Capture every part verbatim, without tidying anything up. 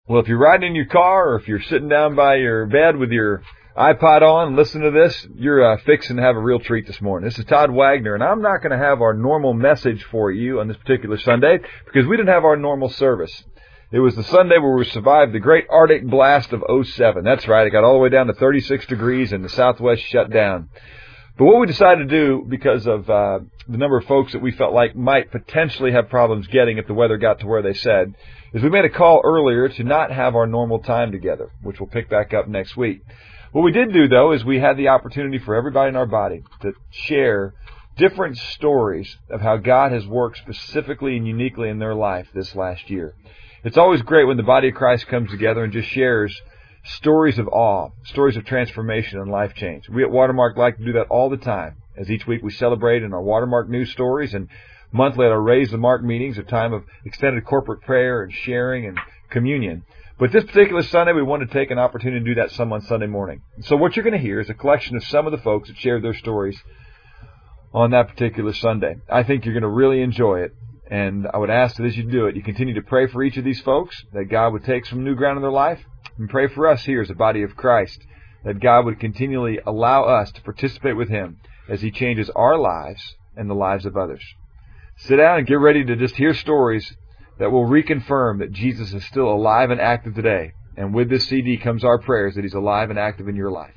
Well, if you're riding in your car or if you're sitting down by your bed with your iPod on and listening to this, you're uh, fixing to have a real treat this morning. This is Todd Wagner, and I'm not going to have our normal message for you on this particular Sunday because we didn't have our normal service. It was the Sunday where we survived the great Arctic blast of oh seven. That's right, it got all the way down to thirty-six degrees and the Southwest shut down. But what we decided to do, because of uh, the number of folks that we felt like might potentially have problems getting if the weather got to where they said, is we made a call earlier to not have our normal time together, which we'll pick back up next week. What we did do, though, is we had the opportunity for everybody in our body to share different stories of how God has worked specifically and uniquely in their life this last year. It's always great when the body of Christ comes together and just shares stories of awe, stories of transformation and life change. We at Watermark like to do that all the time, as each week we celebrate in our Watermark news stories, and monthly at our Raise the Mark meetings, a time of extended corporate prayer and sharing and communion. But this particular Sunday, we want to take an opportunity to do that some on Sunday morning. So what you're going to hear is a collection of some of the folks that shared their stories on that particular Sunday. I think you're going to really enjoy it. And I would ask that as you do it, you continue to pray for each of these folks, that God would take some new ground in their life, and pray for us here as a body of Christ, that God would continually allow us to participate with Him as He changes our lives and the lives of others. Sit down and get ready to just hear stories that will reconfirm that Jesus is still alive and active today. And with this C D comes our prayers that He's alive and active in your life.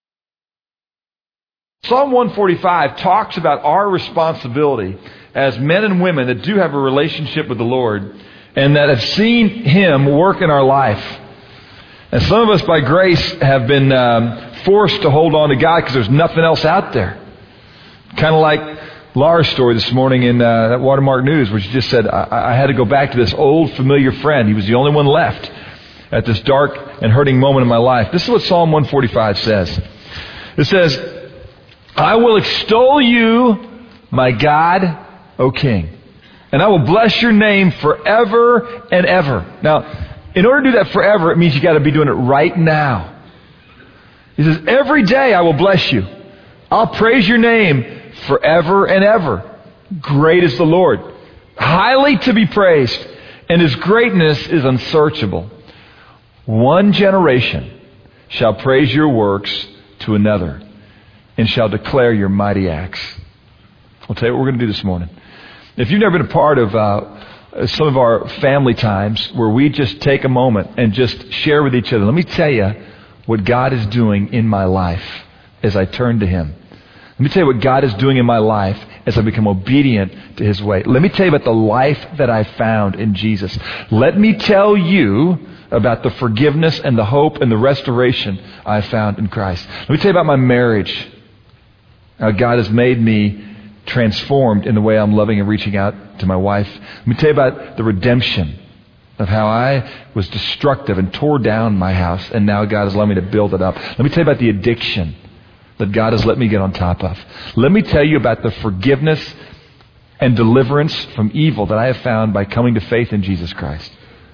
Psalm one forty-five talks about our responsibility as men and women that do have a relationship with the Lord and that have seen Him work in our life. And some of us, by grace, have been um, forced to hold on to God because there's nothing else out there. Kind of like Laura's story this morning in uh, that Watermark News, where she just said, I-, I had to go back to this old familiar friend. He was the only one left at this dark and hurting moment in my life. This is what Psalm one forty-five says. It says, I will extol you, my God, O King, and I will bless your name forever and ever. Now, in order to do that forever, it means you got to be doing it right now. He says, every day I will bless you. I'll praise your name forever and ever. Great is the Lord, highly to be praised, and His greatness is unsearchable. One generation shall praise your works to another, and shall declare your mighty acts. I'll tell you what we're going to do this morning. If you've never been a part of uh, some of our family times where we just take a moment and just share with each other, let me tell you what God is doing in my life as I turn to Him. Let me tell you what God is doing in my life as I become obedient to His way. Let me tell you about the life that I found in Jesus. Let me tell you about the forgiveness and the hope and the restoration I found in Christ. Let me tell you about my marriage. How God has made me transformed in the way I'm loving and reaching out to my wife. Let me tell you about the redemption of how I was destructive and tore down my house, and now God has allowed me to build it up. Let me tell you about the addiction that God has let me get on top of. Let me tell you about the forgiveness and deliverance from evil that I have found by coming to faith in Jesus Christ.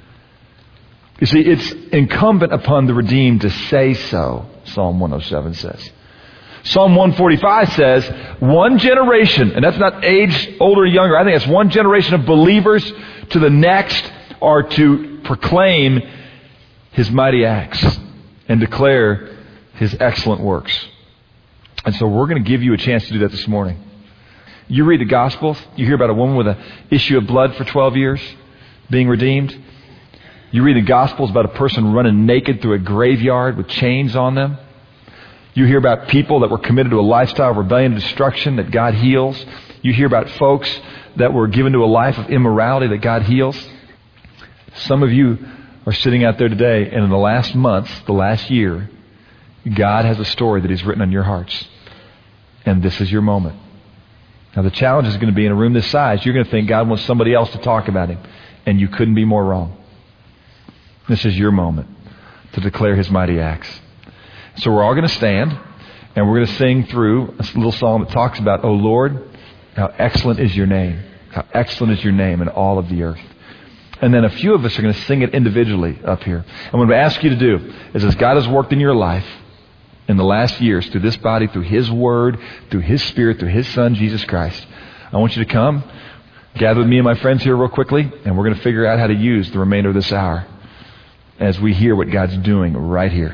You see, it's incumbent upon the redeemed to say so, Psalm one oh seven says. Psalm one forty-five says, one generation, and that's not age older or younger, I think it's one generation of believers to the next are to proclaim His mighty acts and declare His excellent works. And so we're going to give you a chance to do that this morning. You read the Gospels, you hear about a woman with an issue of blood for twelve years being redeemed. You read the Gospels about a person running naked through a graveyard with chains on them. You hear about people that were committed to a lifestyle of rebellion and destruction that God heals. You hear about folks that were given to a life of immorality that God heals. Some of you are sitting out there today, and in the last month, the last year, God has a story that He's written on your hearts. And this is your moment. Now the challenge is going to be in a room this size, you're going to think God wants somebody else to talk about Him. And you couldn't be more wrong. This is your moment to declare His mighty acts. So we're all going to stand, and we're going to sing through a little song that talks about, oh Lord, how excellent is your name. How excellent is your name in all of the earth. And then a few of us are going to sing it individually up here. And what I'm going to ask you to do is, as God has worked in your life in the last years through this body, through His Word, through His Spirit, through His Son, Jesus Christ, I want you to come, gather with me and my friends here real quickly, and we're going to figure out how to use the remainder of this hour as we hear what God's doing right here.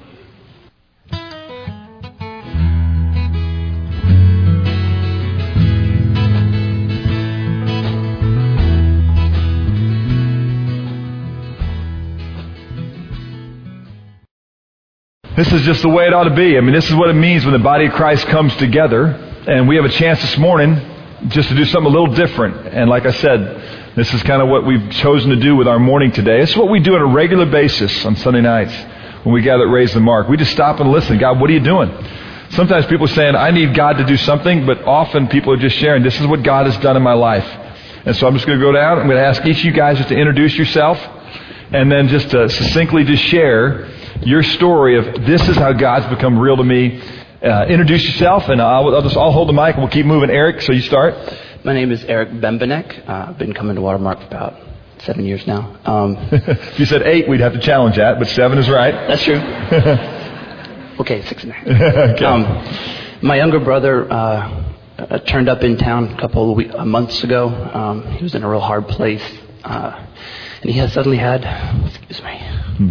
This is just the way it ought to be. I mean, this is what it means when the body of Christ comes together. And we have a chance this morning just to do something a little different. And like I said, this is kind of what we've chosen to do with our morning today. This is what we do on a regular basis on Sunday nights when we gather at Raise the Mark. We just stop and listen. God, what are you doing? Sometimes people are saying, I need God to do something, but often people are just sharing, this is what God has done in my life. And so I'm just going to go down. I'm going to ask each of you guys just to introduce yourself and then just to succinctly just share your story of this is how God's become real to me. Uh, introduce yourself, and I'll, I'll just I'll hold the mic and we'll keep moving. Eric, so you start. My name is Eric Bembenek. Uh, I've been coming to Watermark for about seven years now. Um, if you said eight, we'd have to challenge that, but seven is right. That's true. Okay, six and a half. Okay. Um, my younger brother uh, uh, turned up in town a couple of weeks, uh, months ago. Um, he was in a real hard place, uh, and he has suddenly had, excuse me. Hmm.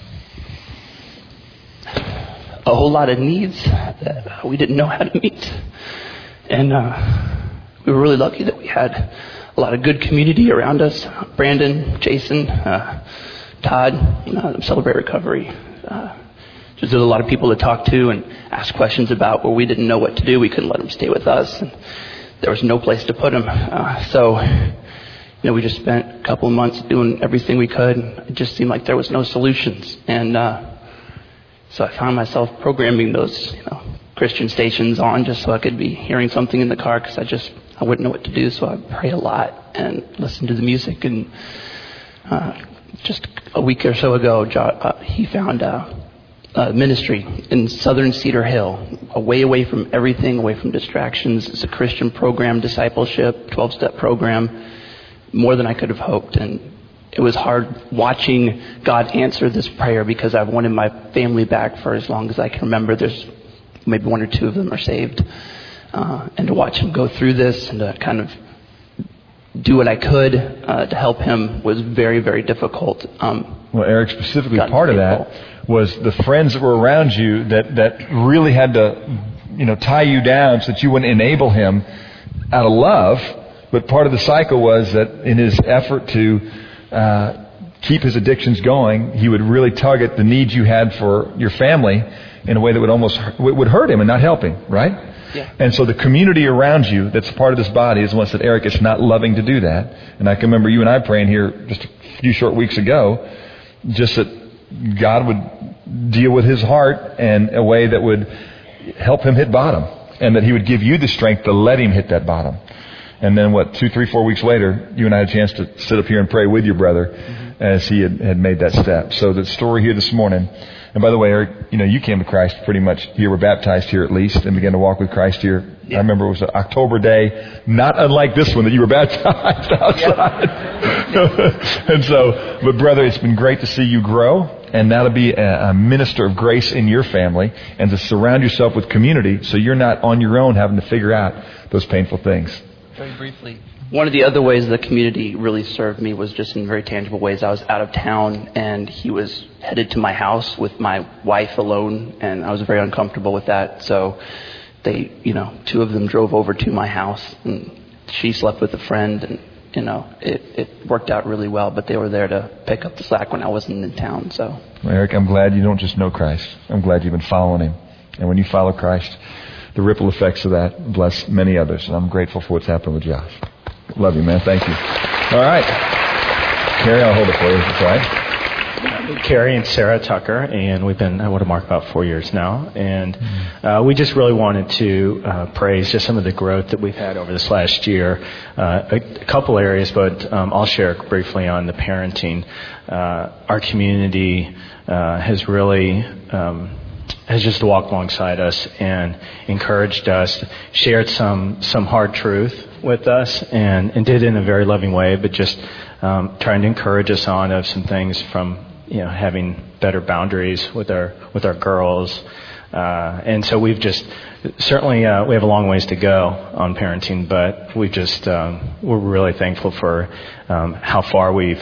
a whole lot of needs that we didn't know how to meet. And uh, we were really lucky that we had a lot of good community around us. Brandon, Jason, uh, Todd, you know, Celebrate Recovery. Uh, just there's a lot of people to talk to and ask questions about where we didn't know what to do. We couldn't let them stay with us. And there was no place to put them. Uh, so, you know, we just spent a couple of months doing everything we could. It just seemed like there was no solutions. And uh, so I found myself programming those, you know, Christian stations on just so I could be hearing something in the car because I just, I wouldn't know what to do. So I pray a lot and listen to the music. And uh, just a week or so ago, jo- uh, he found uh, a ministry in southern Cedar Hill, away away from everything, away from distractions. It's a Christian program, discipleship, twelve-step program, more than I could have hoped. And it was hard watching God answer this prayer because I've wanted my family back for as long as I can remember. There's maybe one or two of them are saved. Uh, and to watch him go through this and to kind of do what I could uh, to help him was very, very difficult. Um, well, Eric, specifically part of that was the friends that were around you that, that really had to, you know, tie you down so that you wouldn't enable him out of love. But part of the cycle was that in his effort to uh, keep his addictions going, he would really tug at the needs you had for your family in a way that would almost would hurt him and not help him, right? Yeah. And so the community around you that's part of this body is one that said, Eric, it's not loving to do that. And I can remember you and I praying here just a few short weeks ago, just that God would deal with his heart in a way that would help him hit bottom, and that he would give you the strength to let him hit that bottom. And then what, two, three, four weeks later, you and I had a chance to sit up here and pray with your brother mm-hmm. as he had, had made that step. So the story here this morning. And by the way, Eric, you know, you came to Christ pretty much here. Were baptized here at least and began to walk with Christ here. Yeah. I remember it was an October day, not unlike this one that you were baptized outside. Yeah. And so, but brother, it's been great to see you grow and now to be a, a minister of grace in your family and to surround yourself with community so you're not on your own having to figure out those painful things. Very briefly. One of the other ways the community really served me was just in very tangible ways. I was out of town and he was headed to my house with my wife alone, and I was very uncomfortable with that. So they, you know, two of them drove over to my house and she slept with a friend, and, you know, it, it worked out really well, but they were there to pick up the slack when I wasn't in town. So, well, Eric, I'm glad you don't just know Christ. I'm glad you've been following him. And when you follow Christ, the ripple effects of that bless many others. And I'm grateful for what's happened with Josh. Love you, man. Thank you. All right. Carrie, I'll hold it for you. That's all right. Carrie and Sarah Tucker, and we've been at Watermark about four years now. And uh, we just really wanted to uh, praise just some of the growth that we've had over this last year. Uh, a, a couple areas, but um, I'll share briefly on the parenting. Uh, our community uh, has really... Um, has just walked alongside us and encouraged us, shared some some hard truth with us, and, and did it in a very loving way, but just um, trying to encourage us on of some things from, you know, having better boundaries with our with our girls. Uh, and so we've just, certainly uh, we have a long ways to go on parenting, but we just, um, we're really thankful for um, how far we've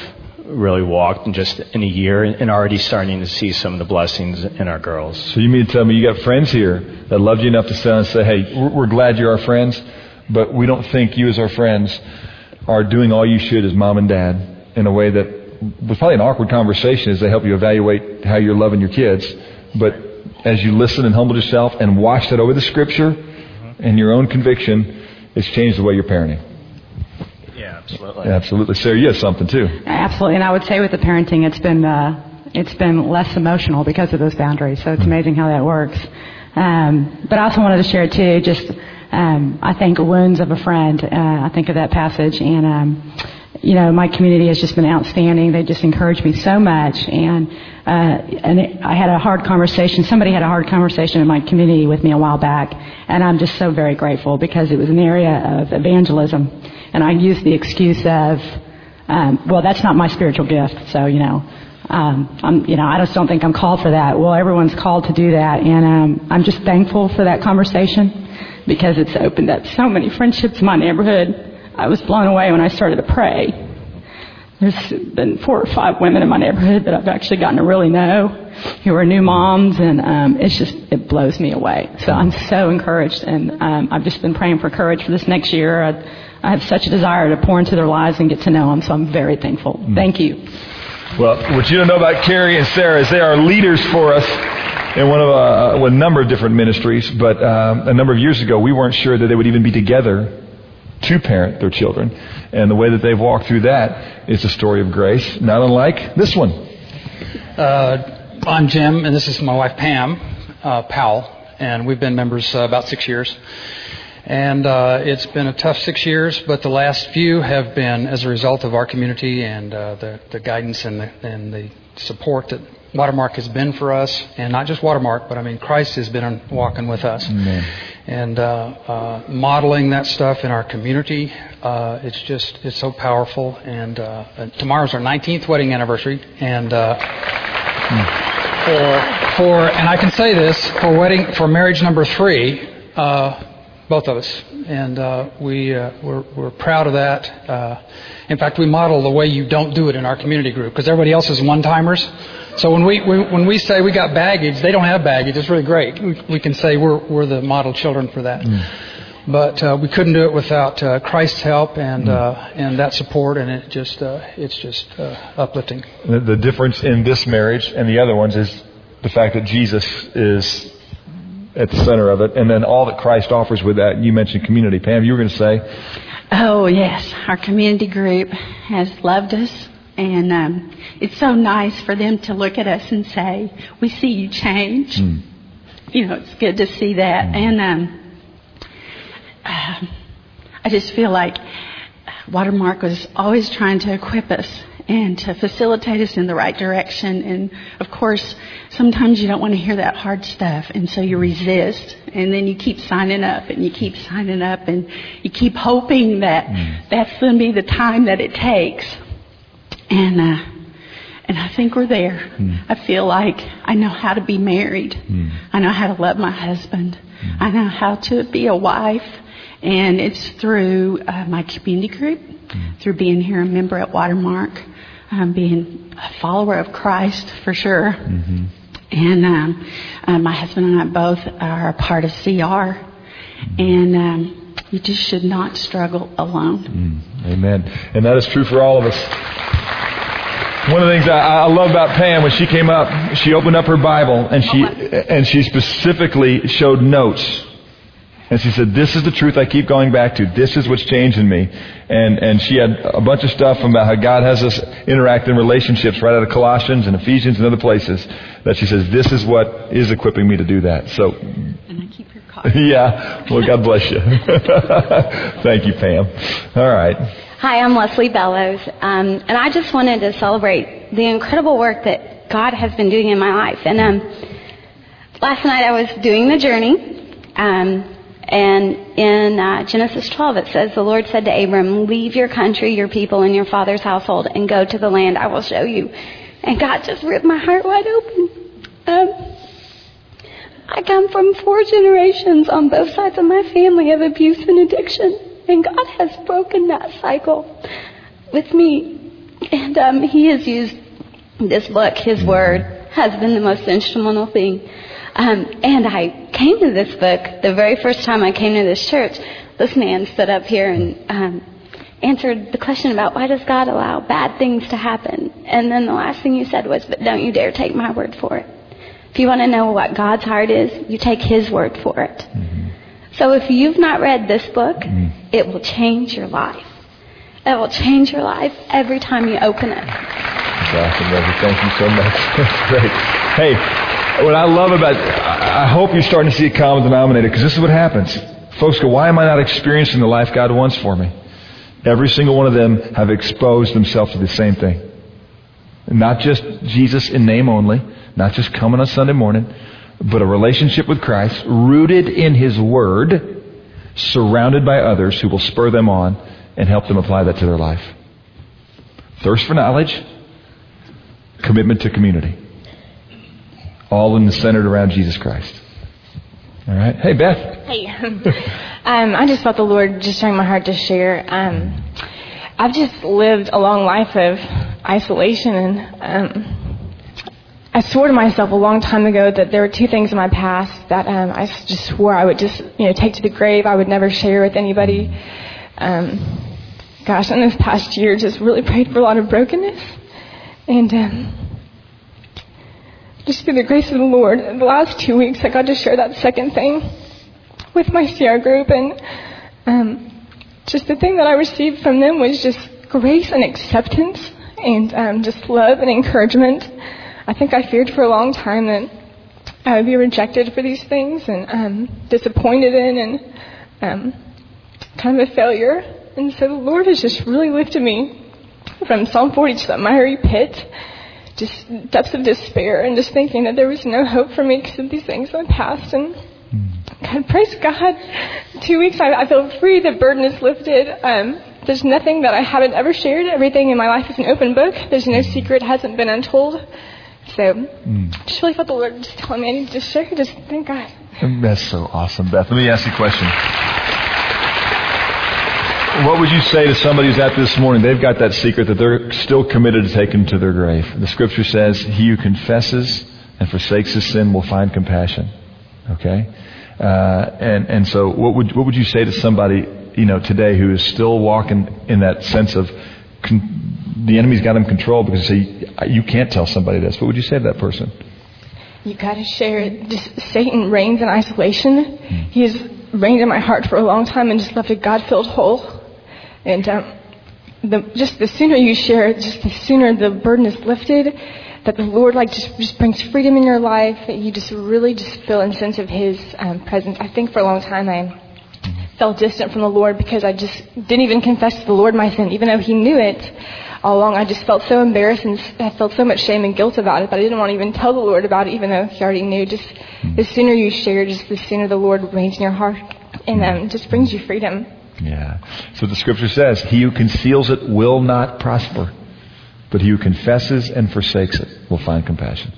really walked in just in a year, and already starting to see some of the blessings in our girls. So you mean to tell me you got friends here that loved you enough to sit and say, hey, we're, we're glad you're our friends, but we don't think you as our friends are doing all you should as mom and dad in a way that was probably an awkward conversation as they help you evaluate how you're loving your kids. But as you listen and humbled yourself and watch that over the Scripture mm-hmm. and your own conviction, it's changed the way you're parenting. Yeah, absolutely. Yeah, absolutely. Sarah, you have something too. Absolutely. And I would say with the parenting, it's been uh, it's been less emotional because of those boundaries. So it's mm-hmm. amazing how that works. Um, but I also wanted to share too, just um, I think wounds of a friend. Uh, I think of that passage, and um, you know, my community has just been outstanding. They just encouraged me so much, and uh, and it, I had a hard conversation. Somebody had a hard conversation in my community with me a while back, and I'm just so very grateful because it was an area of evangelism, and I used the excuse of, um, well, that's not my spiritual gift, so you know. Um, I'm, you know, I just don't think I'm called for that. Well, everyone's called to do that, and um, I'm just thankful for that conversation because it's opened up so many friendships in my neighborhood. I was blown away when I started to pray. There's been four or five women in my neighborhood that I've actually gotten to really know who are new moms, and um, it's just, it blows me away. So I'm so encouraged, and um, I've just been praying for courage for this next year. I, I have such a desire to pour into their lives and get to know them, so I'm very thankful. Thank you. Well, what you don't know about Carrie and Sarah is they are leaders for us in one of a, a number of different ministries. But um, a number of years ago, we weren't sure that they would even be together to parent their children. And the way that they've walked through that is a story of grace, not unlike this one. Uh, I'm Jim, and this is my wife, Pam uh, Powell. And we've been members uh, about six years. And uh, it's been a tough six years, but the last few have been as a result of our community and uh, the, the guidance and the, and the support that Watermark has been for us. And not just Watermark, but I mean Christ has been walking with us. Amen. And uh, uh, modeling that stuff in our community, uh, it's just, it's so powerful. And uh, tomorrow's our nineteenth wedding anniversary. And uh, mm. for, for, and I can say this, for wedding, for marriage number three, uh, both of us, and uh, we uh, we're, we're proud of that. Uh, in fact, we model the way you don't do it in our community group because everybody else is one-timers. So when we, we when we say we got baggage, they don't have baggage. It's really great. We, we can say we're we're the model children for that. Mm. But uh, we couldn't do it without uh, Christ's help and mm. uh, and that support, and it just uh, it's just uh, uplifting. The, the difference in this marriage and the other ones is the fact that Jesus is at the center of it, and then all that Christ offers with that. You mentioned community. Pam, you were going to say? Oh, yes. Our community group has loved us, and um, it's so nice for them to look at us and say, we see you change. Mm. You know, it's good to see that. Mm. And um, uh, I just feel like Watermark was always trying to equip us and to facilitate us in the right direction. And, of course, sometimes you don't want to hear that hard stuff, and so you resist. And then you keep signing up, and you keep signing up, and you keep hoping that mm. that's going to be the time that it takes. And uh, and I think we're there. Mm. I feel like I know how to be married. Mm. I know how to love my husband. Mm. I know how to be a wife. And it's through uh, my community group, mm. through being here a member at Watermark, um, being a follower of Christ for sure. Mm-hmm. And um, uh, my husband and I both are a part of C R. Mm. And um, you just should not struggle alone. Mm. Amen. And that is true for all of us. One of the things I, I love about Pam, when she came up, she opened up her Bible and she and she specifically showed notes. And she said, this is the truth I keep going back to. This is what's changing me. And and she had a bunch of stuff about how God has us interact in relationships right out of Colossians and Ephesians and other places that she says, this is what is equipping me to do that. So, and I keep your card. Yeah. Well, God bless you. Thank you, Pam. All right. Hi, I'm Leslie Bellows. Um, and I just wanted to celebrate the incredible work that God has been doing in my life. And um, last night I was doing the journey. Um, And in uh, Genesis twelve, it says, the Lord said to Abram, leave your country, your people, and your father's household, and go to the land I will show you. And God just ripped my heart wide open. Um, I come from four generations on both sides of my family of abuse and addiction. And God has broken that cycle with me And um, he has used this book, his word, has been the most instrumental thing. Um, and I came to this book, the very first time I came to this church, this man stood up here and um, answered the question about why does God allow bad things to happen? And then the last thing you said was, but don't you dare take my word for it. If you want to know what God's heart is, you take his word for it. Mm-hmm. So if you've not read this book, mm-hmm. it will change your life. It will change your life every time you open it. That's awesome, brother. Thank you so much. That's great. Hey, what I love about, I hope you're starting to see a common denominator, because this is what happens. Folks go, why am I not experiencing the life God wants for me? Every single one of them have exposed themselves to the same thing. Not just Jesus in name only, not just coming on Sunday morning, but a relationship with Christ rooted in his word, surrounded by others who will spur them on and help them apply that to their life. Thirst for knowledge, commitment to community. All in the centered around Jesus Christ. All right. Hey, Beth. Hey. um, I just felt the Lord just showing my heart to share. Um, I've just lived a long life of isolation, and um, I swore to myself a long time ago that there were two things in my past that um, I just swore I would just, you know, take to the grave. I would never share with anybody. Um, gosh, in this past year, just really prayed for a lot of brokenness, and um, just through the grace of the Lord, the last two weeks I got to share that second thing with my C R group, and um, just the thing that I received from them was just grace and acceptance, and um, just love and encouragement. I think I feared for a long time that I would be rejected for these things, and um, disappointed in, and um, kind of a failure. And so the Lord has just really lifted me from Psalm forty to that miry pit, just depths of despair, and just thinking that there was no hope for me because of these things in the past. And God, praise God, two weeks I, I feel free. The burden is lifted. Um, there's nothing that I haven't ever shared. Everything in my life is an open book. There's no secret hasn't been untold. So mm. I just really felt the Lord just telling me I need to share. Just thank God. That's so awesome, Beth. Let me ask you a question. What would you say to somebody who's at this morning? They've got that secret that they're still committed to taking to their grave. The scripture says, he who confesses and forsakes his sin will find compassion. Okay? Uh, and, and so what would, what would you say to somebody, you know, today who is still walking in that sense of con- the enemy's got him controlled because you say, you can't tell somebody this. What would you say to that person? You got to share it. Just Satan reigns in isolation. Hmm. He has reigned in my heart for a long time and just left a God-filled hole. And um, the, just the sooner you share it, just the sooner the burden is lifted, that the Lord like just, just brings freedom in your life, that you just really just feel a sense of his um, presence. I think for a long time I felt distant from the Lord because I just didn't even confess to the Lord my sin, even though he knew it all along. I just felt so embarrassed and I felt so much shame and guilt about it, but I didn't want to even tell the Lord about it, even though he already knew. Just the sooner you share, just the sooner the Lord reigns in your heart and um, just brings you freedom. Yeah. So the scripture says, he who conceals it will not prosper, but he who confesses and forsakes it will find compassion.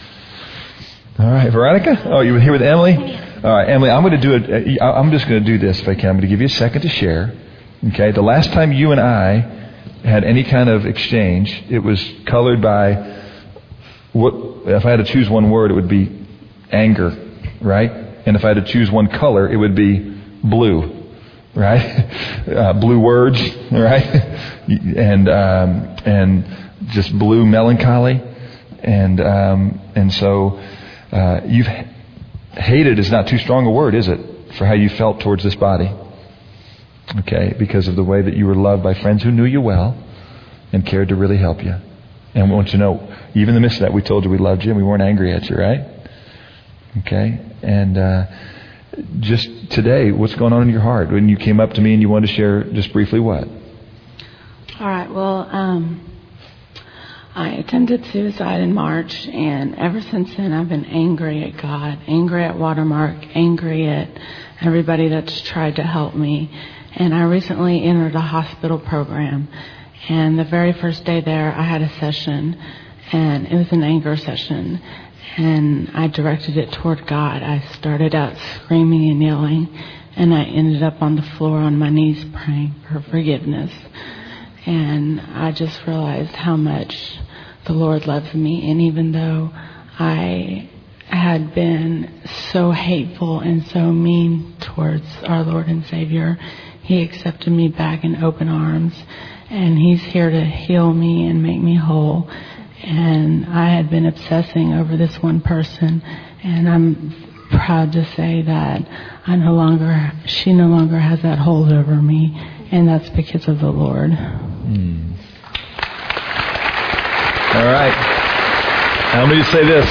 All right, Veronica? Oh, you were here with Emily? All right, Emily, I'm going to do it. I'm just going to do this if I can. I'm going to give you a second to share. Okay. The last time you and I had any kind of exchange, it was colored by what, if I had to choose one word, it would be anger, right? And if I had to choose one color, it would be blue. Right, uh, blue words, right, and um, and just blue melancholy, and um, and so uh, you've hated is not too strong a word, is it, for how you felt towards this body? Okay, because of the way that you were loved by friends who knew you well and cared to really help you. And we want you to know, even in the midst of that, we told you we loved you and we weren't angry at you, right? Okay, and. Uh, Just today, what's going on in your heart? When you came up to me and you wanted to share just briefly what? All right. Well, um, I attempted suicide in March, and ever since then I've been angry at God, angry at Watermark, angry at everybody that's tried to help me. And I recently entered a hospital program, and the very first day there I had a session, and it was an anger session. And I directed it toward God. I started out screaming and yelling, and I ended up on the floor on my knees praying for forgiveness. And I just realized how much the Lord loves me. And even though I had been so hateful and so mean towards our Lord and Savior, He accepted me back in open arms. And He's here to heal me and make me whole. And I had been obsessing over this one person. And I'm proud to say that I no longer, she no longer has that hold over me. And that's because of the Lord. Mm. All right. Now let me just say this.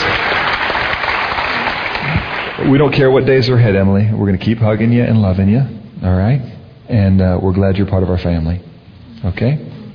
We don't care what days are ahead, Emily. We're going to keep hugging you and loving you. All right? And uh, we're glad you're part of our family. Okay?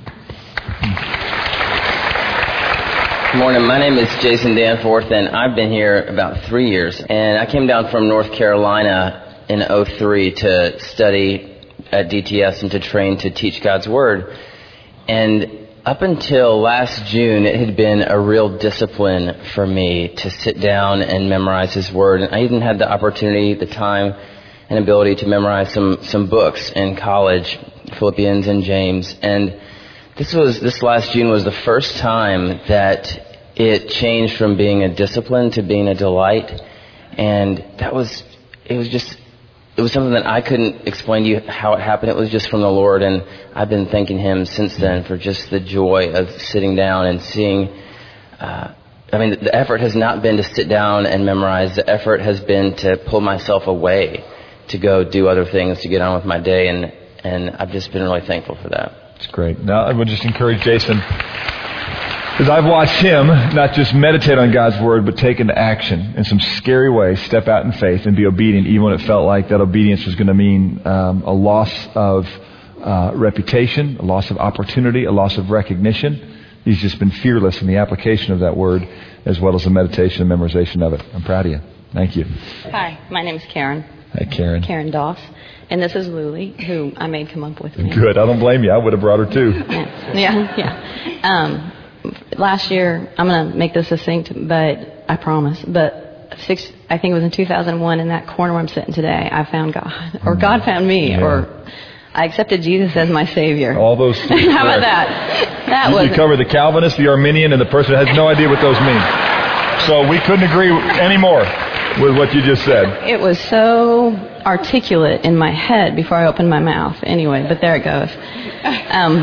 Good morning. My name is Jason Danforth, and I've been here about three years. And I came down from North Carolina in oh three to study at D T S and to train to teach God's Word. And up until last June, it had been a real discipline for me to sit down and memorize His Word. And I even had the opportunity, the time, and ability to memorize some, some books in college, Philippians and James. And this was this last June was the first time that it changed from being a discipline to being a delight. And that was, it was just... It was something that I couldn't explain to you how it happened. It was just from the Lord, and I've been thanking Him since then for just the joy of sitting down and seeing. Uh, I mean, the effort has not been to sit down and memorize. The effort has been to pull myself away, to go do other things, to get on with my day, and and I've just been really thankful for that. It's great. Now, I would just encourage Jason, because I've watched him not just meditate on God's Word, but take into action in some scary ways, step out in faith and be obedient, even when it felt like that obedience was going to mean um, a loss of uh, reputation, a loss of opportunity, a loss of recognition. He's just been fearless in the application of that Word, as well as the meditation and memorization of it. I'm proud of you. Thank you. Hi, my name's Karen. Hi, Karen. Karen Doss. And this is Luli, who I made come up with me. Good. I don't blame you. I would have brought her too. Yeah, yeah. yeah. Um, Last year, I'm going to make this succinct, but I promise. But six, I think it was in two thousand one, in that corner where I'm sitting today, I found God, or God found me, yeah. or I accepted Jesus as my Savior. All those. How about that? That was. You cover the Calvinist, the Arminian, and the person that has no idea what those mean. So we couldn't agree any more with what you just said. It was so articulate in my head before I opened my mouth. Anyway, but there it goes. Um,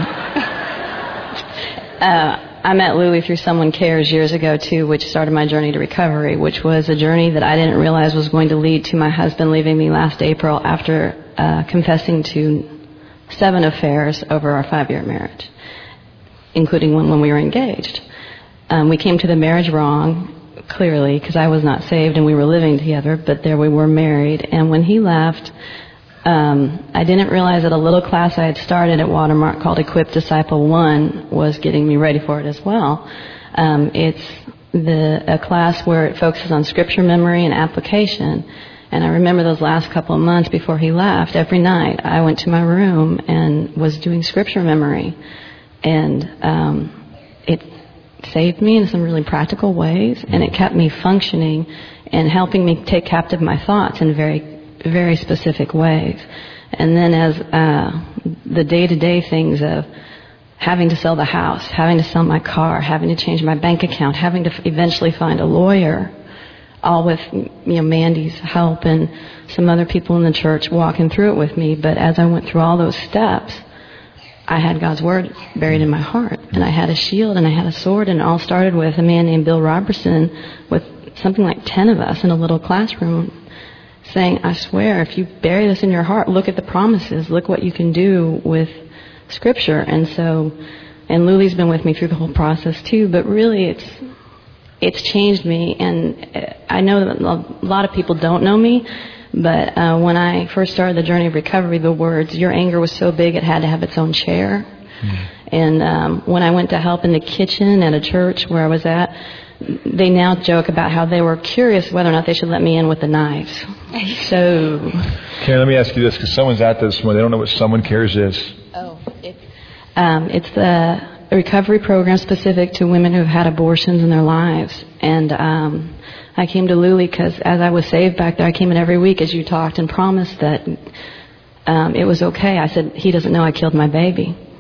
uh, I met Luli through Someone Cares years ago, too, which started my journey to recovery, which was a journey that I didn't realize was going to lead to my husband leaving me last April after uh, confessing to seven affairs over our five-year marriage, including one when we were engaged. Um, we came to the marriage wrong, clearly, because I was not saved and we were living together, but there we were married. And when he left, Um, I didn't realize that a little class I had started at Watermark called Equip Disciple One was getting me ready for it as well. Um, it's the a class where it focuses on scripture memory and application. And I remember those last couple of months before he left, every night I went to my room and was doing scripture memory. And um, it saved me in some really practical ways, and it kept me functioning and helping me take captive my thoughts in very very specific ways. And then as uh, the day-to-day things of having to sell the house, having to sell my car, having to change my bank account, having to f- eventually find a lawyer, all with you know Mandy's help and some other people in the church walking through it with me. But as I went through all those steps, I had God's Word buried in my heart. And I had a shield and I had a sword, and it all started with a man named Bill Robertson with something like ten of us in a little classroom saying, I swear, if you bury this in your heart, look at the promises. Look what you can do with Scripture. And so, and Luli's been with me through the whole process too, but really it's it's changed me. And I know that a lot of people don't know me, but uh, when I first started the journey of recovery, the words, your anger was so big it had to have its own chair. Mm. And um, when I went to help in the kitchen at a church where I was at, they now joke about how they were curious whether or not they should let me in with the knives. So, Karen, let me ask you this, because someone's out there this morning. They don't know what Someone Cares is. Oh, it's um, it's the recovery program specific to women who've had abortions in their lives. And um, I came to Luli because as I was saved back there, I came in every week as you talked and promised that um, it was okay. I said, he doesn't know I killed my baby.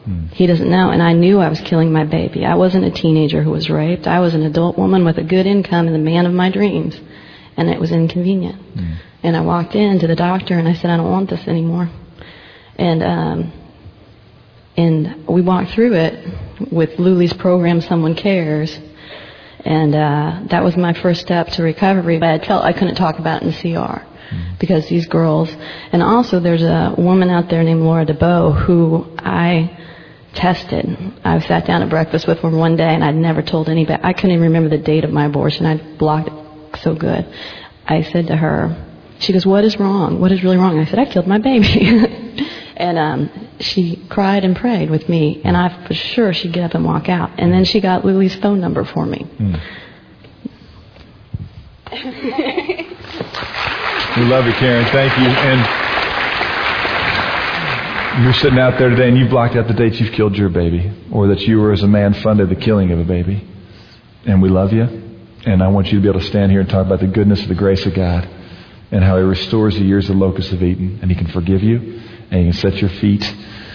Mm. He doesn't know. And I knew I was killing my baby. I wasn't a teenager who was raped. I was an adult woman with a good income and the man of my dreams. And it was inconvenient. Mm. And I walked in to the doctor and I said, I don't want this anymore. And um, and we walked through it with Luli's program, Someone Cares. And uh, that was my first step to recovery. But I felt I couldn't talk about it in the C R mm. because these girls. And also there's a woman out there named Laura DeBow who I tested. I sat down at breakfast with her one day and I'd never told anybody. I couldn't even remember the date of my abortion. I blocked it so good. I said to her, she goes, what is wrong? What is really wrong? I said, I killed my baby. And um, she cried and prayed with me, and I for sure she'd get up and walk out. And then she got Luli's phone number for me. Mm. We love you, Karen. Thank you. And you're sitting out there today, and you blocked out the dates you've killed your baby, or that you were as a man funded the killing of a baby. And we love you. And I want you to be able to stand here and talk about the goodness of the grace of God and how He restores the years the locusts have eaten, and He can forgive you. And He can set your feet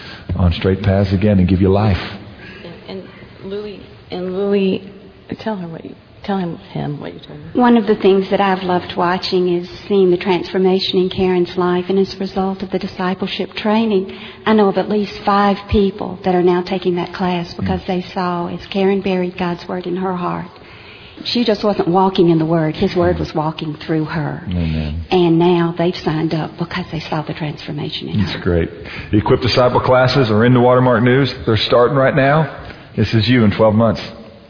on straight paths again and give you life. And, and Luli, and Luli, tell her what you, tell him, him what you told me. One of the things that I've loved watching is seeing the transformation in Karen's life, and as a result of the discipleship training, I know of at least five people that are now taking that class because they saw as Karen buried God's Word in her heart. She just wasn't walking in the Word. His Word was walking through her. Amen. And now they've signed up because they saw the transformation in That's her. That's great. The Equip Disciple classes are in the Watermark News. They're starting right now. This is you in twelve months.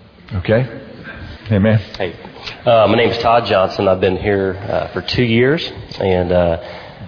Okay? Amen. Hey, uh, my name is Todd Johnson. I've been here uh, for two years. And uh,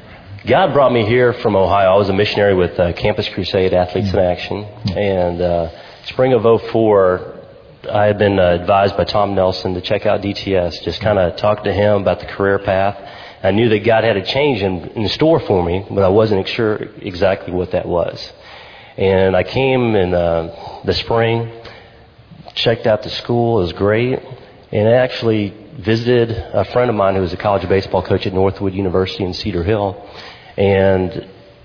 God brought me here from Ohio. I was a missionary with uh, Campus Crusade, Athletes in Action. And uh, spring of oh four, I had been uh, advised by Tom Nelson to check out D T S, just kind of talk to him about the career path. I knew that God had a change in, in store for me, but I wasn't sure exactly what that was. And I came in uh, the spring, checked out the school. It was great. And I actually visited a friend of mine who was a college baseball coach at Northwood University in Cedar Hill. And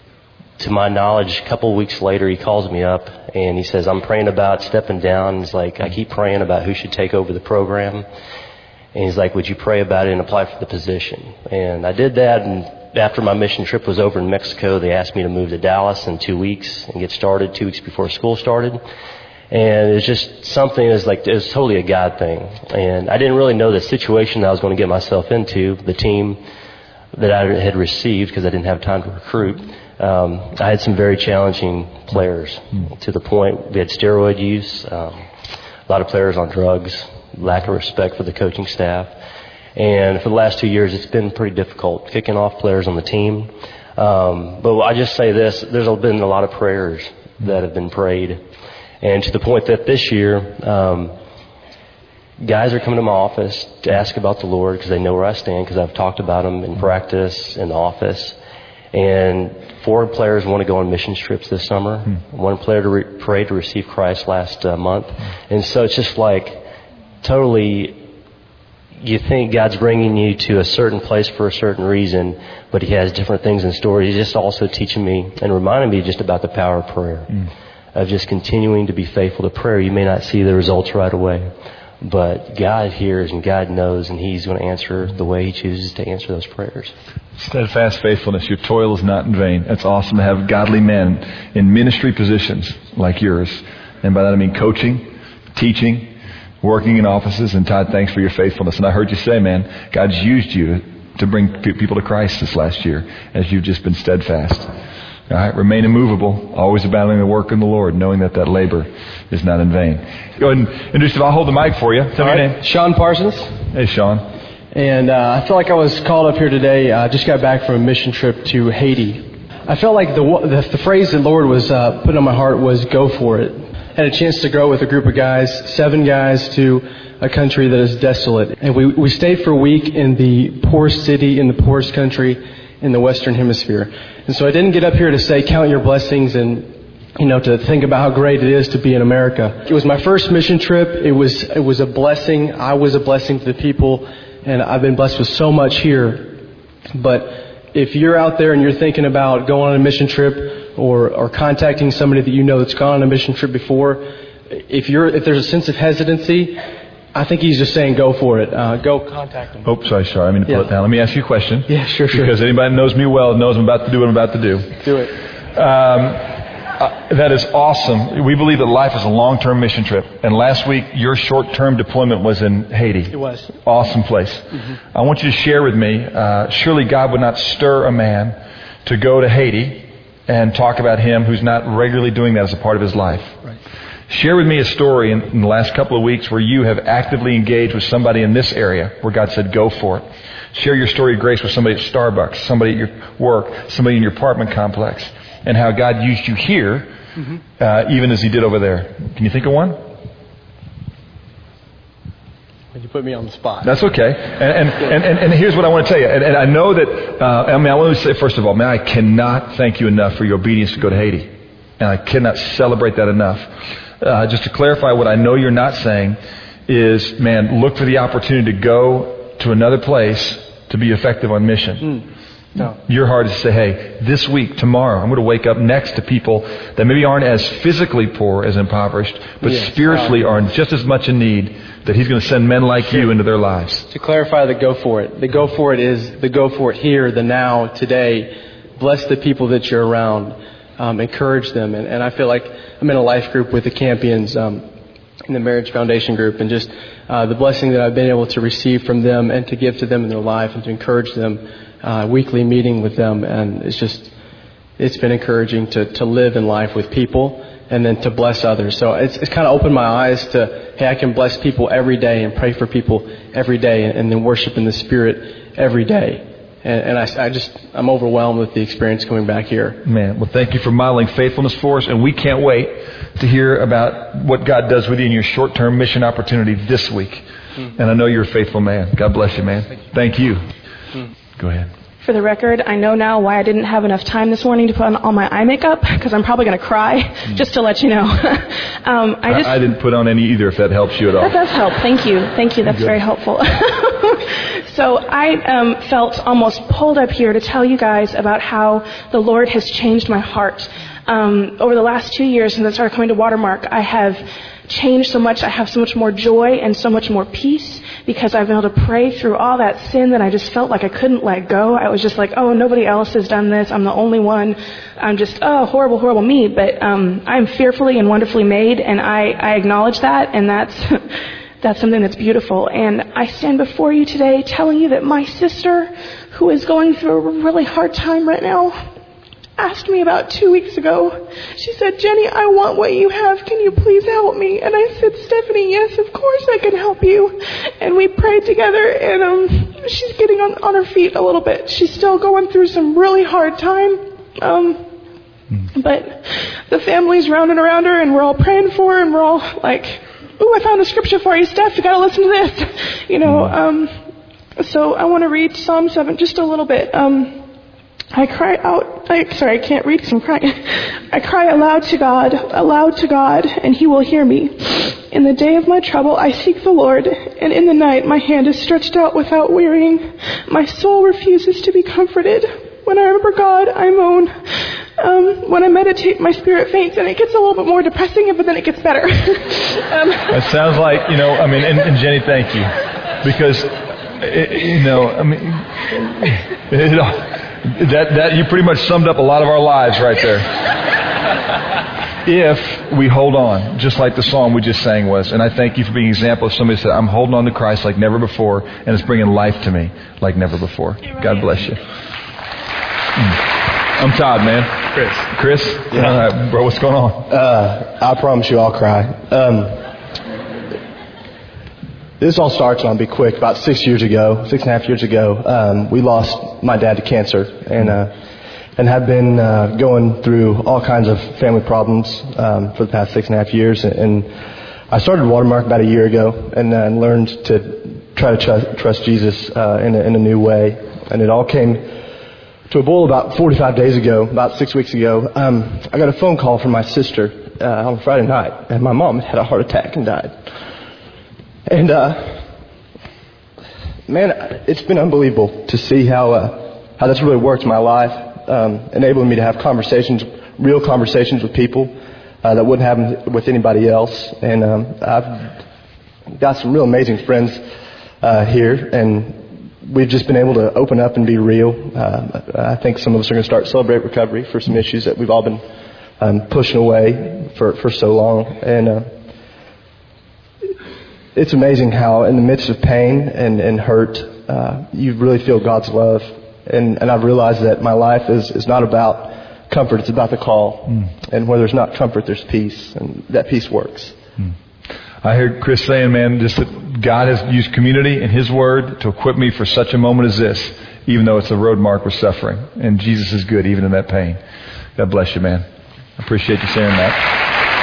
to my knowledge, a couple of weeks later, he calls me up and he says, I'm praying about stepping down. He's like, I keep praying about who should take over the program. And he's like, would you pray about it and apply for the position? And I did that. And after my mission trip was over in Mexico, they asked me to move to Dallas in two weeks and get started two weeks before school started. And it was just something, it was like, it was totally a God thing. And I didn't really know the situation that I was going to get myself into, the team that I had received because I didn't have time to recruit. Um, I had some very challenging players mm. to the point we had steroid use, um, a lot of players on drugs, lack of respect for the coaching staff. And for the last two years, it's been pretty difficult kicking off players on the team. Um, but I just say this, there's been a lot of prayers that have been prayed. And to the point that this year, um, guys are coming to my office to ask about the Lord because they know where I stand because I've talked about them in practice, in the office. And four players want to go on mission trips this summer. Hmm. One player to re- prayed to receive Christ last uh, month. And so it's just like totally, you think God's bringing you to a certain place for a certain reason, but He has different things in store. He's just also teaching me and reminding me just about the power of prayer, hmm. of just continuing to be faithful to prayer. You may not see the results right away, but God hears and God knows, and He's going to answer the way He chooses to answer those prayers. Steadfast faithfulness. Your toil is not in vain. It's awesome to have godly men in ministry positions like yours. And by that I mean coaching, teaching, working in offices. And Todd, thanks for your faithfulness. And I heard you say, man, God's used you to bring people to Christ this last year as you've just been steadfast. All right, remain immovable, always abandoning the work in the Lord, knowing that that labor is not in vain. Go ahead and introduce. I'll hold the mic for you. Tell me your name. Sean Parsons. Hey, Sean. And uh, I feel like I was called up here today. I uh, just got back from a mission trip to Haiti. I felt like the the, the phrase the Lord was uh, putting on my heart was "go for it." I had a chance to go with a group of guys, seven guys, to a country that is desolate. And we, we stayed for a week in the poorest city, in the poorest country in the Western Hemisphere. And so I didn't get up here to say, count your blessings and, you know, to think about how great it is to be in America. It was my first mission trip. It was, it was a blessing. I was a blessing to the people, and I've been blessed with so much here. But if you're out there and you're thinking about going on a mission trip, or, or contacting somebody that you know that's gone on a mission trip before, if you're if there's a sense of hesitancy, I think he's just saying go for it. Uh, go contact him. Oh, sorry, sorry. I mean to pull Yeah. it down. Let me ask you a question. Yeah, sure, sure. Because anybody that knows me well knows I'm about to do what I'm about to do. Do it. Um, uh, that is awesome. We believe that life is a long-term mission trip. And last week, your short-term deployment was in Haiti. It was. Awesome place. Mm-hmm. I want you to share with me, uh, surely God would not stir a man to go to Haiti and talk about him who's not regularly doing that as a part of his life. Right. Share with me a story in, in the last couple of weeks where you have actively engaged with somebody in this area where God said, go for it. Share your story of grace with somebody at Starbucks, somebody at your work, somebody in your apartment complex, and how God used you here, mm-hmm. uh, even as He did over there. Can you think of one? You put me on the spot. That's okay. And and, and, and, and here's what I want to tell you. And, and I know that, uh, I mean, I want to say, first of all, man, I cannot thank you enough for your obedience to go to Haiti. And I cannot celebrate that enough. Uh, just to clarify what I know you're not saying is, man, look for the opportunity to go to another place to be effective on mission. Mm. No. Your heart is to say, hey, this week, tomorrow, I'm going to wake up next to people that maybe aren't as physically poor as impoverished, but Yes. spiritually are just as much in need, that He's going to send men like you into their lives. To clarify the go for it, the go for it is the go for it here, the now, today. Bless the people that you're around. Um, encourage them. And, and I feel like I'm in a life group with the Campions um, in the Marriage Foundation group, and just uh, the blessing that I've been able to receive from them and to give to them in their life and to encourage them. Uh, weekly meeting with them, and it's just, it's been encouraging to, to live in life with people and then to bless others. So it's, it's kind of opened my eyes to, hey, I can bless people every day and pray for people every day and, and then worship in the Spirit every day. And, and I, I just, I'm overwhelmed with the experience coming back here. Man, well, thank you for modeling faithfulness for us, and we can't wait to hear about what God does with you in your short-term mission opportunity this week. Mm. And I know you're a faithful man. God bless you, man. Thank you. Mm. Go ahead. For the record, I know now why I didn't have enough time this morning to put on all my eye makeup, because I'm probably going to cry, mm. just to let you know. um, I, just, I, I didn't put on any either, if that helps you at all. That does help. Thank you. Thank you. That's Good. very helpful. So I um, felt almost pulled up here to tell you guys about how the Lord has changed my heart. Um, over the last two years since I started coming to Watermark, I have changed so much. I have so much more joy and so much more peace because I've been able to pray through all that sin that I just felt like I couldn't let go. I was just like, oh, nobody else has done this. I'm the only one. I'm just, oh, horrible, horrible me. But um, I'm fearfully and wonderfully made, and I, I acknowledge that, and that's that's something that's beautiful. And I stand before you today telling you that my sister, who is going through a really hard time right now, asked me about two weeks ago. She said, Jenny, I want what you have. Can you please help me? And I said, Stephanie, yes, of course I can help you. And we prayed together, and um, she's getting on, on her feet a little bit. She's still going through some really hard time. Um, but the family's rounding around her, and we're all praying for her, and we're all like, ooh, I found a scripture for you, Steph. You got to listen to this. You know, um, so I want to read Psalm seven just a little bit. Um, I cry out, I, sorry, I can't read because I'm crying. I cry aloud to God, aloud to God, and He will hear me. In the day of my trouble, I seek the Lord, and in the night my hand is stretched out without wearying. My soul refuses to be comforted. When I remember God, I moan. Um, when I meditate, my spirit faints, and it gets a little bit more depressing, but then it gets better. um, that sounds like, you know, I mean, and, and Jenny, thank you. Because, you know, I mean, it all... That that you pretty much summed up a lot of our lives right there. If we hold on, just like the song we just sang was. And I thank you for being an example of somebody who said, I'm holding on to Christ like never before, and it's bringing life to me like never before. God bless you. I'm Todd, man. Chris. Chris? Yeah. All right, bro, what's going on? Uh, I promise you I'll cry. Um, This all starts, and I'll be quick, about six years ago, six and a half years ago, um, we lost my dad to cancer, and uh, and have been uh, going through all kinds of family problems um, for the past six and a half years. And I started Watermark about a year ago, and uh, learned to try to trust, trust Jesus uh, in, a, in a new way. And it all came to a boil about forty-five days ago, about six weeks ago. Um, I got a phone call from my sister uh, on Friday night, and my mom had a heart attack and died. And, uh, man, it's been unbelievable to see how, uh, how that's really worked in my life, um, enabling me to have conversations real conversations with people uh, that wouldn't happen with anybody else. And um, I've got some real amazing friends uh, here, and we've just been able to open up and be real. Uh, I think some of us are going to start Celebrate Recovery for some issues that we've all been um, pushing away for, for so long. And uh, it's amazing how in the midst of pain and, and hurt, uh, you really feel God's love. And, and I've realized that my life is, is not about comfort, it's about the call. Mm. And where there's not comfort, there's peace, and that peace works. Mm. I heard Chris saying, man, just that God has used community and His Word to equip me for such a moment as this, even though it's a road marked with suffering. And Jesus is good, even in that pain. God bless you, man. I appreciate you saying that.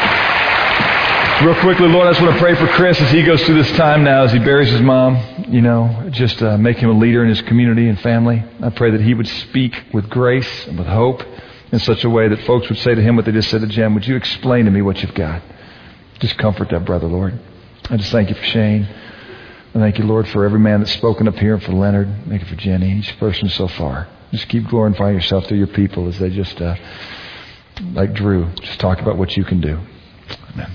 Real quickly, Lord, I just want to pray for Chris as he goes through this time now, as he buries his mom. You know, just uh, make him a leader in his community and family. I pray that he would speak with grace and with hope in such a way that folks would say to him what they just said to Jen. Would you explain to me what you've got? Just comfort that brother, Lord. I just thank you for Shane. I thank you, Lord, for every man that's spoken up here, and for Leonard. Thank you for Jenny, each person so far. Just keep glorifying yourself through your people as they just, uh, like Drew, just talk about what you can do. Amen.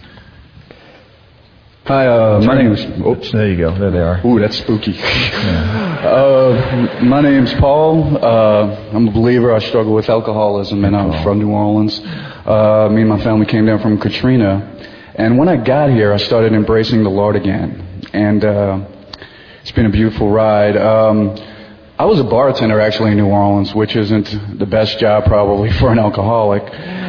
Hi, uh, my name is... Oops. There you go. There they are. Ooh, that's spooky. Yeah. uh, my name's Paul. Uh, I'm a believer. I struggle with alcoholism, and I'm from New Orleans. Uh, me and my family came down from Katrina. And when I got here, I started embracing the Lord again. And uh, it's been a beautiful ride. Um, I was a bartender, actually, in New Orleans, which isn't the best job, probably, for an alcoholic.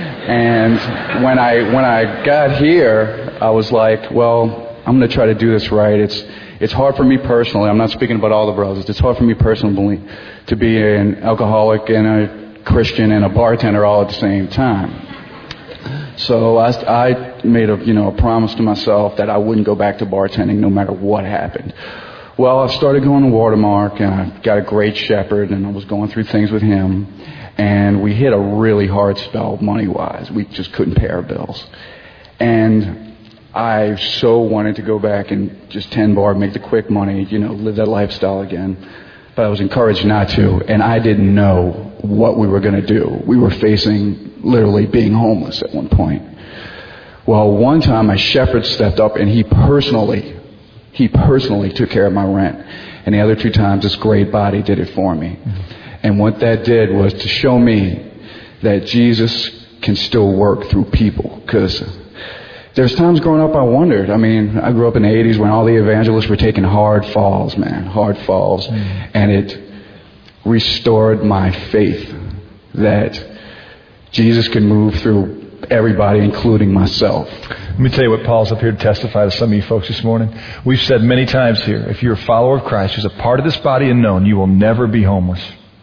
And when I when I got here, I was like, well... I'm going to try to do this right. It's it's hard for me personally. I'm not speaking about all the brothers. It's hard for me personally to be an alcoholic and a Christian and a bartender all at the same time. So I, I made a you know a promise to myself that I wouldn't go back to bartending no matter what happened. Well, I started going to Watermark, and I got a great shepherd, and I was going through things with him, and we hit a really hard spell money-wise. We just couldn't pay our bills, and I so wanted to go back and just ten bar, make the quick money, you know, live that lifestyle again. But I was encouraged not to, and I didn't know what we were going to do. We were facing literally being homeless at one point. Well, one time my shepherd stepped up, and he personally, he personally took care of my rent. And the other two times, this great body did it for me. And what that did was to show me that Jesus can still work through people, because there's times growing up I wondered. I mean, I grew up in the eighties when all the evangelists were taking hard falls, man, hard falls. Mm. And it restored my faith that Jesus can move through everybody, including myself. Let me tell you what Paul's up here to testify to some of you folks this morning. We've said many times here, if you're a follower of Christ who's a part of this body and known, you will never be homeless.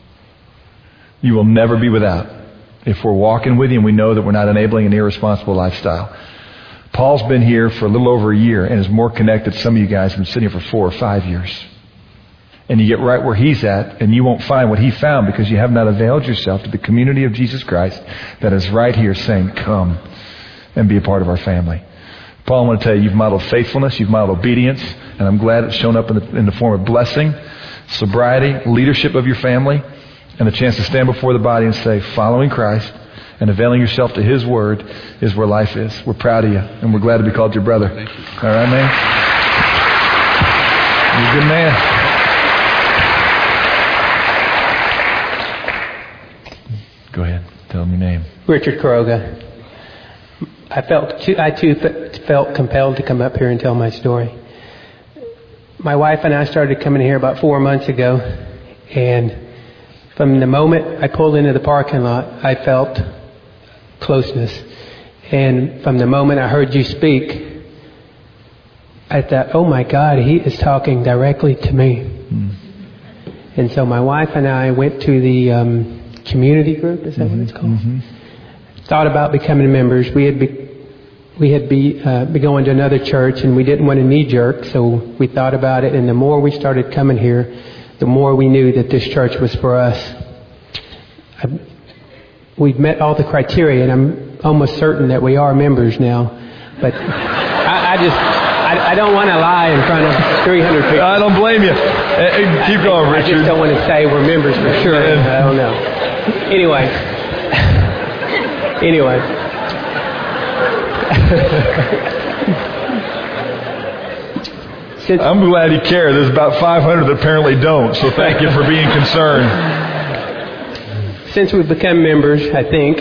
You will never be without. If we're walking with you and we know that we're not enabling an irresponsible lifestyle. Paul's been here for a little over a year and is more connected. Some of you guys have been sitting here for four or five years. And you get right where he's at, and you won't find what he found because you have not availed yourself to the community of Jesus Christ that is right here saying, come and be a part of our family. Paul, I want to tell you, you've modeled faithfulness, you've modeled obedience, and I'm glad it's shown up in the, in the form of blessing, sobriety, leadership of your family, and the chance to stand before the body and say, following Christ, and availing yourself to His Word is where life is. We're proud of you, and we're glad to be called your brother. Thank you. All right, man? You're a good man. Go ahead. Tell them your name. Richard Kuroga. I felt too, I too felt compelled to come up here and tell my story. My wife and I started coming here about four months ago, and from the moment I pulled into the parking lot, I felt closeness. And from the moment I heard you speak, I thought, oh my God, he is talking directly to me. Mm. And so my wife and I went to the um, community group, is that mm-hmm. what it's called? Mm-hmm. Thought about becoming members. We had be, we had be, uh, be going to another church, and we didn't want to knee jerk, so we thought about it. And the more we started coming here, the more we knew that this church was for us. I, we've met all the criteria, and I'm almost certain that we are members now. But I, I just, I, I don't want to lie in front of three hundred people. I don't blame you. Uh, keep going, Richard. I just don't want to say we're members for sure. I don't know. Anyway, Anyway. Since, I'm glad you care. There's about five hundred that apparently don't, so thank you for being concerned. Since we've become members, I think,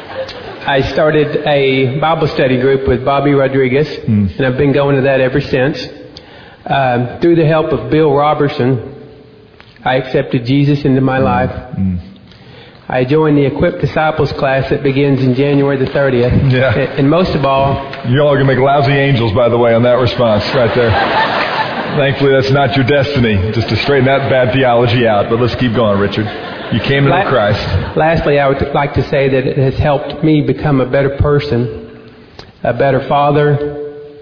I started a Bible study group with Bobby Rodriguez, mm. and I've been going to that ever since. Um, through the help of Bill Robertson, I accepted Jesus into my mm. life. Mm. I joined the Equipped Disciples class that begins in January the thirtieth. Yeah. And most of all... You all are going to make lousy angels, by the way, on that response right there. Thankfully, that's not your destiny, just to straighten that bad theology out. But let's keep going, Richard. You came to know Christ. Lastly, I would like to say that it has helped me become a better person, a better father,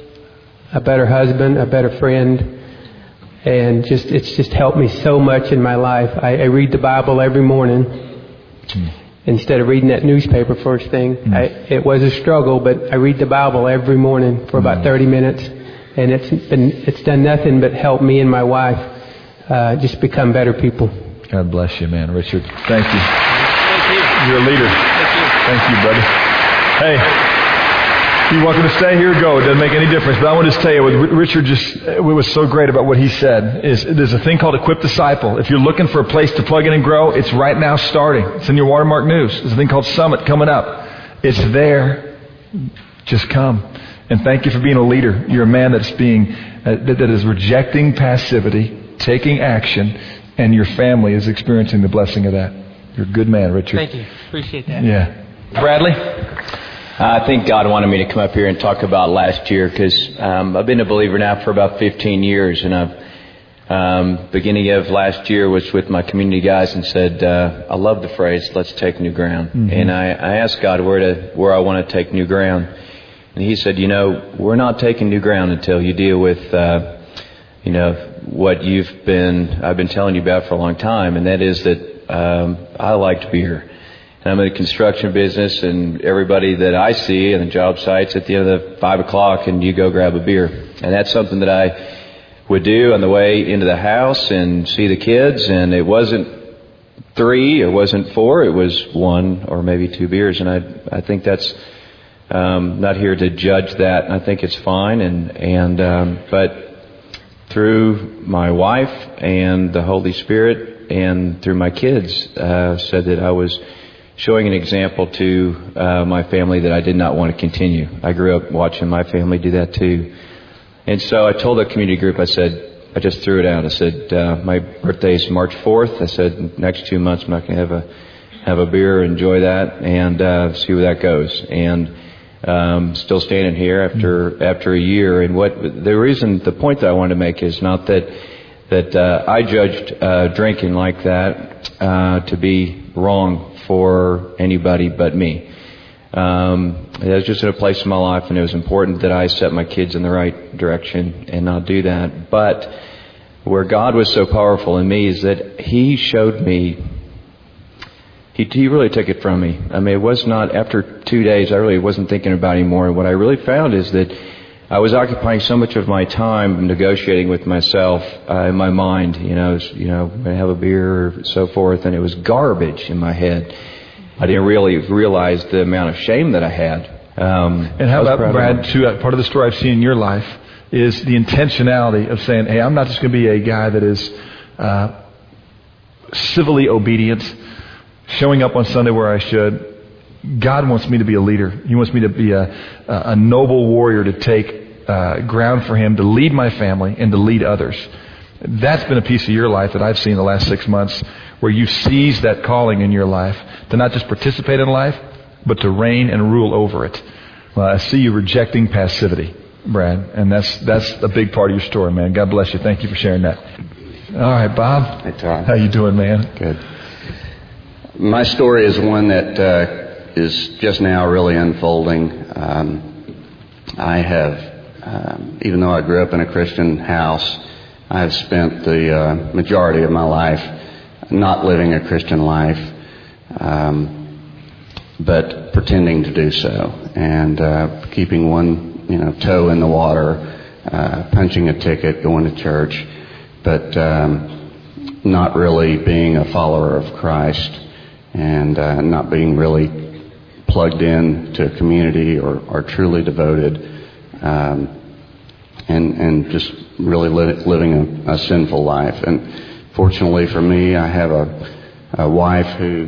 a better husband, a better friend. And just it's just helped me so much in my life. I, I read the Bible every morning. Mm. Instead of reading that newspaper first thing. Mm. I, it was a struggle, but I read the Bible every morning for about thirty minutes. And it's been, it's done nothing but help me and my wife uh, just become better people. God bless you, man. Richard, thank you. Thank you. You're a leader. Thank you. Thank you, buddy. Hey, you're welcome to stay here or go. It doesn't make any difference. But I want to just tell you, what Richard just, what was so great about what he said is there's a thing called Equip Disciple. If you're looking for a place to plug in and grow, it's right now starting. It's in your Watermark News. There's a thing called Summit coming up. It's there. Just come. And thank you for being a leader. You're a man that's being, uh, that, that is rejecting passivity, taking action, and your family is experiencing the blessing of that. You're a good man, Richard. Thank you. Appreciate that. Yeah. Bradley? I think God wanted me to come up here and talk about last year because um, I've been a believer now for about fifteen years, and I've um, beginning of last year was with my community guys and said, uh, I love the phrase, let's take new ground. Mm-hmm. And I, I asked God where to where I want to take new ground. And he said, you know, we're not taking new ground until you deal with, uh, you know, what you've been, I've been telling you about for a long time. And that is that, um, I liked beer. And I'm in the construction business, and everybody that I see in the job sites at the end of the five o'clock, and you go grab a beer. And that's something that I would do on the way into the house and see the kids. And it wasn't three, it wasn't four, it was one or maybe two beers. And I, I think that's, Um, not here to judge that. I think it's fine, and and um, but through my wife and the Holy Spirit and through my kids, uh, said that I was showing an example to uh, my family that I did not want to continue. I grew up watching my family do that too, and so I told the community group. I said, I just threw it out. I said, uh, my birthday is March fourth. I said, next two months I'm not going to have a have a beer, enjoy that, and uh, see where that goes. And Um, still standing here after after a year, and what the reason, the point that I wanted to make is not that that uh, I judged uh, drinking like that uh, to be wrong for anybody but me. Um, it was just in a place in my life, and it was important that I set my kids in the right direction and not do that. But where God was so powerful in me is that He showed me. He, he really took it from me. I mean, it was not, after two days, I really wasn't thinking about it anymore. And what I really found is that I was occupying so much of my time negotiating with myself uh, in my mind. You know, was, you know, I'm going to have a beer or so forth, and it was garbage in my head. I didn't really realize the amount of shame that I had. Um, and how about, Brad, too, part of the story I've seen in your life is the intentionality of saying, hey, I'm not just going to be a guy that is uh, civilly obedient, showing up on Sunday where I should. God wants me to be a leader. He wants me to be a, a noble warrior to take uh, ground for Him, to lead my family and to lead others. That's been a piece of your life that I've seen the last six months where you seized that calling in your life to not just participate in life, but to reign and rule over it. Well, I see you rejecting passivity, Brad, and that's that's a big part of your story, man. God bless you. Thank you for sharing that. All right, Bob. Hey, Todd. How you doing, man? Good. My story is one that uh, is just now really unfolding. Um, I have, um, even though I grew up in a Christian house, I have spent the uh, majority of my life not living a Christian life, um, but pretending to do so, and uh, keeping one, you know, toe in the water, uh, punching a ticket, going to church, but um, not really being a follower of Christ. And uh, not being really plugged in to a community or, or truly devoted, um, and and just really li- living a, a sinful life. And fortunately for me, I have a, a wife who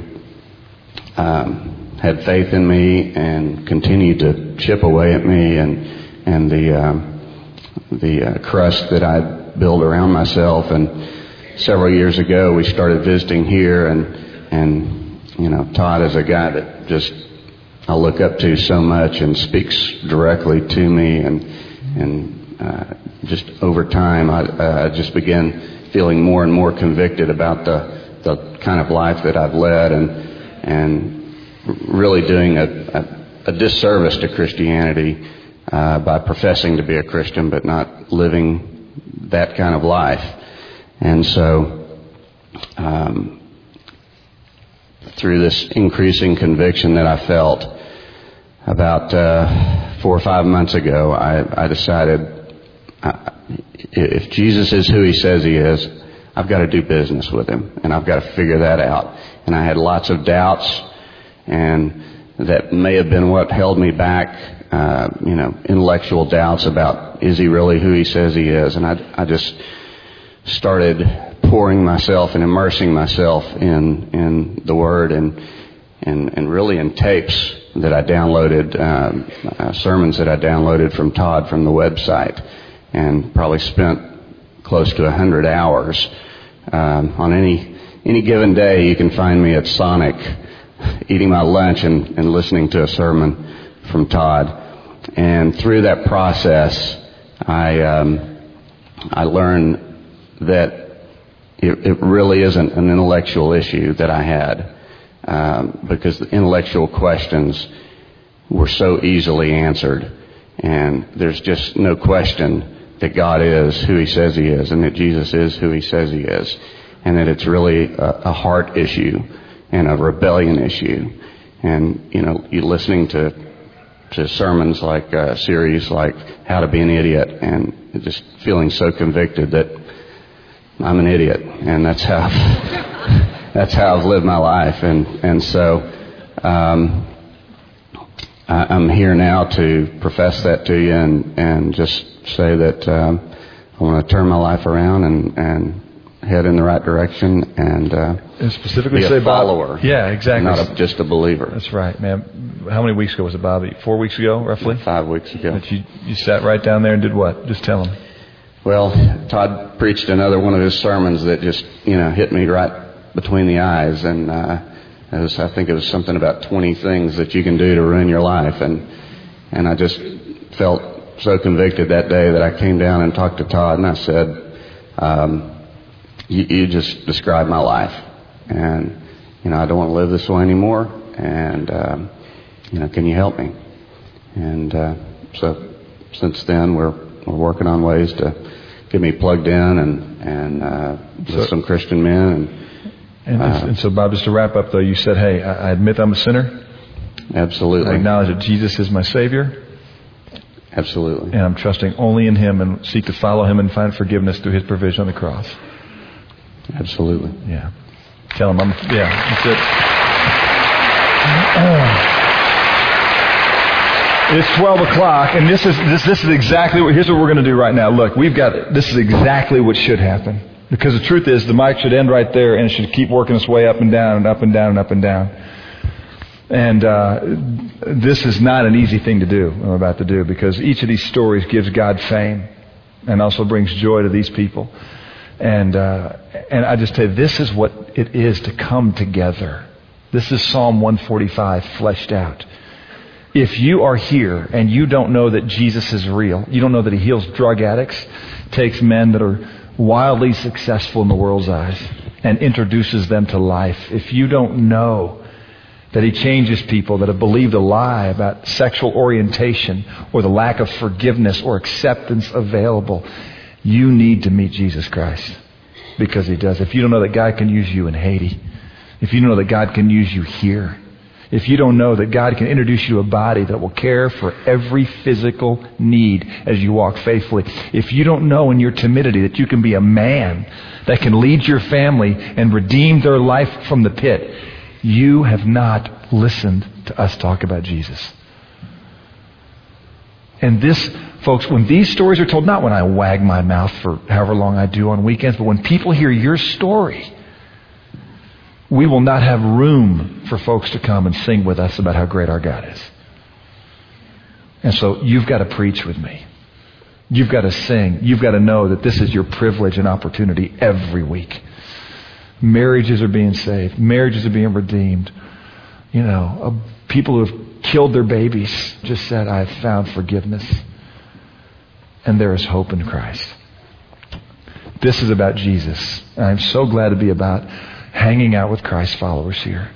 um, had faith in me and continued to chip away at me, and and the um, the uh, crust that I built around myself. And several years ago, we started visiting here, and and you know, Todd is a guy that just I look up to so much and speaks directly to me, and and uh, just over time, I, uh, I just began feeling more and more convicted about the the kind of life that I've led, and and really doing a, a, a disservice to Christianity uh, by professing to be a Christian but not living that kind of life. And so, um, through this increasing conviction that I felt about uh, four or five months ago, I, I decided uh, if Jesus is who He says He is, I've got to do business with Him, and I've got to figure that out. And I had lots of doubts, and that may have been what held me back, uh, you know, intellectual doubts about, is He really who He says He is? And I, I just started pouring myself and immersing myself in in the Word, and and, and really in tapes that I downloaded, um, uh, sermons that I downloaded from Todd from the website, and probably spent close to a hundred hours. Um, on any any given day, you can find me at Sonic eating my lunch and, and listening to a sermon from Todd. And through that process, I um, I learned that it, it really isn't an intellectual issue that I had, um, because the intellectual questions were so easily answered, and there's just no question that God is who He says He is, and that Jesus is who He says He is, and that it's really a, a heart issue and a rebellion issue. And you know, you listening to to sermons like a series like How to Be an Idiot, and just feeling so convicted that I'm an idiot, and that's how that's how I've lived my life. And and so um, I, I'm here now to profess that to you, and and just say that um, I want to turn my life around and and head in the right direction, and, uh, and specifically be a say follower. Bob, yeah, exactly. Not a, just a believer. That's right, man. How many weeks ago was it, Bobby? Four weeks ago, roughly? Five weeks ago. That you you sat right down there and did what? Just tell them. Well, Todd preached another one of his sermons that just, you know, hit me right between the eyes, and uh, it was, I think it was something about twenty things that you can do to ruin your life, and and I just felt so convicted that day that I came down and talked to Todd, and I said, um, you, you just described my life, and you know, I don't want to live this way anymore, and um, you know, can you help me? And uh, so since then, we're we're working on ways to get me plugged in and and uh, with so, some Christian men. And, and, uh, and so, Bob, just to wrap up, though, you said, "Hey, I, I admit I'm a sinner. Absolutely. I acknowledge that Jesus is my Savior. Absolutely. And I'm trusting only in Him and seek to follow Him and find forgiveness through His provision on the cross." Absolutely. Yeah. Tell him I'm. Yeah. That's it. It's twelve o'clock, and this is this this is exactly what. Here's what we're going to do right now. Look, we've got this is exactly what should happen, because the truth is the mic should end right there, and it should keep working its way up and down and up and down and up and down. And uh, this is not an easy thing to do. I'm about to do, because each of these stories gives God fame, and also brings joy to these people. And uh, and I just tell you, this is what it is to come together. This is Psalm one forty-five fleshed out. If you are here and you don't know that Jesus is real, you don't know that He heals drug addicts, takes men that are wildly successful in the world's eyes, and introduces them to life. If you don't know that He changes people that have believed a lie about sexual orientation or the lack of forgiveness or acceptance available, you need to meet Jesus Christ, because He does. If you don't know that God can use you in Haiti, if you don't know that God can use you here, if you don't know that God can introduce you to a body that will care for every physical need as you walk faithfully, if you don't know in your timidity that you can be a man that can lead your family and redeem their life from the pit, you have not listened to us talk about Jesus. And this, folks, when these stories are told, not when I wag my mouth for however long I do on weekends, but when people hear your story, we will not have room for folks to come and sing with us about how great our God is. And so you've got to preach with me. You've got to sing. You've got to know that this is your privilege and opportunity every week. Marriages are being saved. Marriages are being redeemed. You know, uh, people who have killed their babies just said, I have found forgiveness. And there is hope in Christ. This is about Jesus. And I'm so glad to be about hanging out with Christ followers here.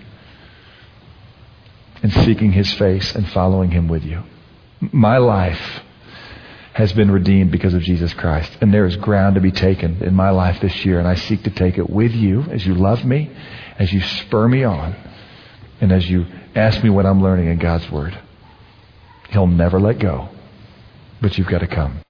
And seeking His face and following Him with you. My life has been redeemed because of Jesus Christ. And there is ground to be taken in my life this year. And I seek to take it with you as you love me, as you spur me on, and as you ask me what I'm learning in God's Word. He'll never let go. But you've got to come.